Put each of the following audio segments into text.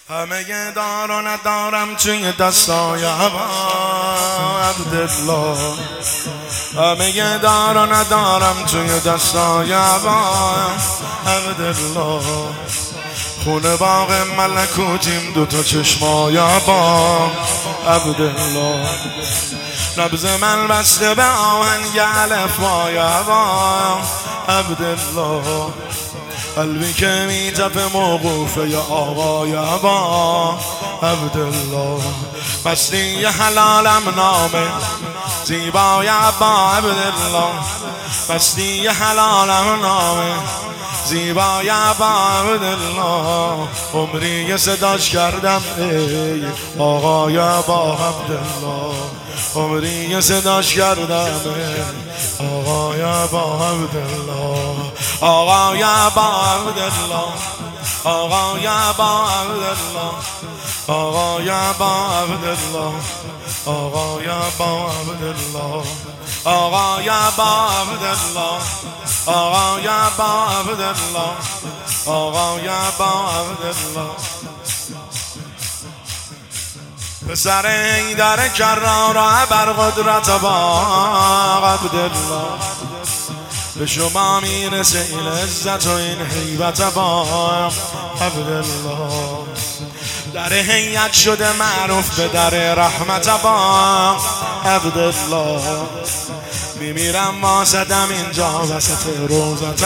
همه دار و ندارم توی دستای عبدالله. همه دار و ندارم توی دستای عبدالله. خونه باغ ملکوتیم دوتا چشمای عبدالله. نبض من بسته به آهنگ الفبای عبدالله. قلبی که میتپه موقوفه یا آقای عبدالله. مستی حلالم نامه زیبای عبدالله. مستی حلالم نامه زیبای عبدالله. عمری صداش کردم ای آقای عبدالله. عمری صداش کردم ای آقای عبدالله. آقای عبدالله. آقای عبدالله. آقای عبدالله. آقای عبدالله. آقای عبدالله. آقای عبدالله. آقای عبدالله. پسر حیدر کرار ابرقدرت عبدالله. به شما میرسه این عزت و این هیبت عبدالله. در هیئت شده معروف به در رحمت عبدالله. میمیرم واسدم اینجا وسط روزت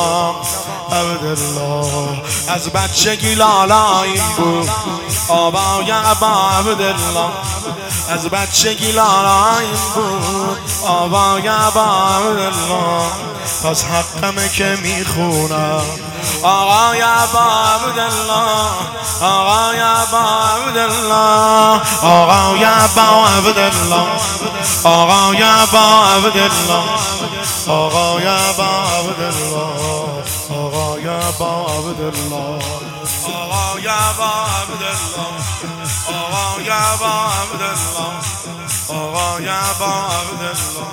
عبدالله. از بچگی لالاییم بود آبای عبدالله. از بچگی لالاییم بود آبای عبدالله. پس حقمه که میخونم آقای عبدالله. آقای عبدالله. آقای عبدالله. آقای عبدالله. آقای عبدالله. آقای عبدالله. آقای عبدالله. آقای عبدالله. آقای عبدالله.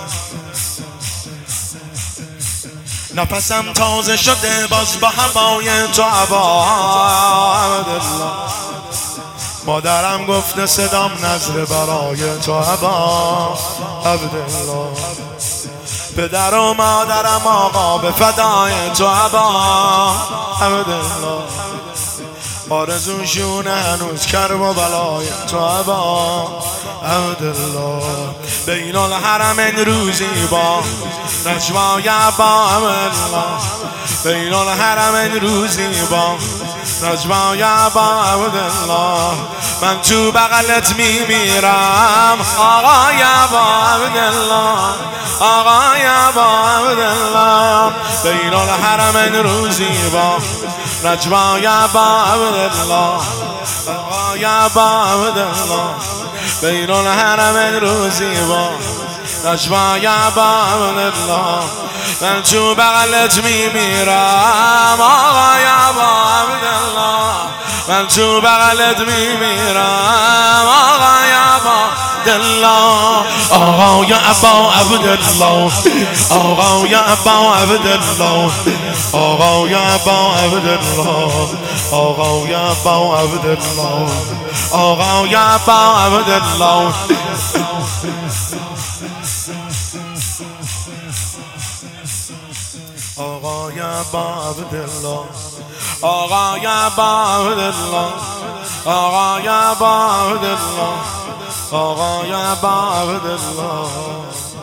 نفسم تازه شده باز با هوای تو عبدالله. مادرم گفته صدام نظر برای تو عبدالله. پدر و مادرم آقا به فدای تو عبدالله. آرزوشون هنوز کرب و بلای تو عبدالله. بین الحرمین روزی با نجوای عبدالله. بین الحرمین روزی با نجوای عبدالله. من تو بغلت میمیرم آقای عبدالله. آقای عبدالله. بین الحرمین روزی با نجوای عبدالله. آقای عبدالله. بین الحرمین روزی با نجوای عبدالله. من تو بغلت میمیرم آقای عبدالله. من تو بغلت میمیرم آقای عبدالله. آقای عبدالله. آقای عبدالله. آقای عبدالله. آقای عبدالله. آقای عبدالله. آقای عبدالله. آقای عبدالله. آقای عبدالله. آقای عبدالله.